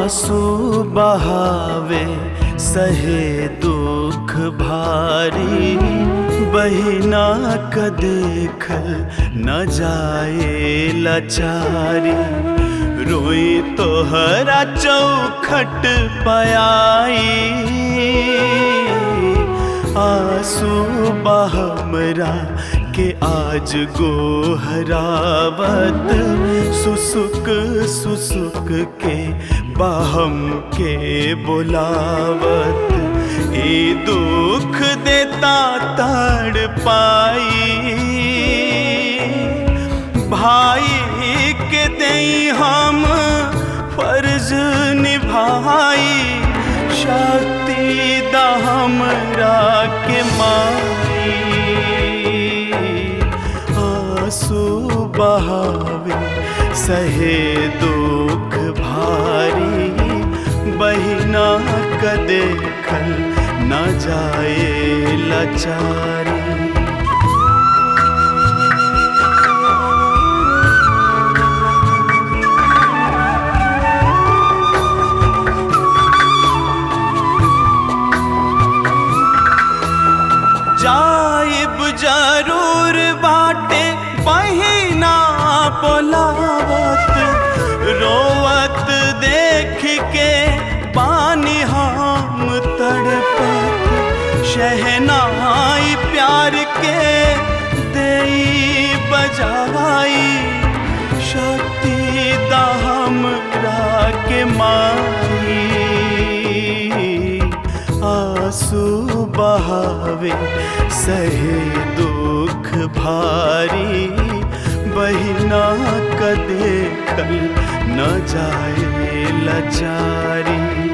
आंसू बहावे सहे दुख भारी, बहिना क देखल न जाए लाचारी। रोई तोहरा चौखट पयाई, आंसू बहमरा के आज गोहरावत, सुसुक सुसुक के बाहम के बुलावत। ए दुख देता तड़ पाई, भाई के दई हम फर्ज निभाई। शक्ति दा हमरा के माई, आंसू बहावे सहे दुख भारी, बहिना क देखल न जाए लाचारी। जाइब जरूर बाटे बहिना बोलावत, रोवत देख के बानी हम तड़पत। शहनाई प्यार के देई बजाई, शक्ति दा हमरा के माई। आंसू बहावे सहे दुख भारी, बहिना क देखल न जाए लाचारी।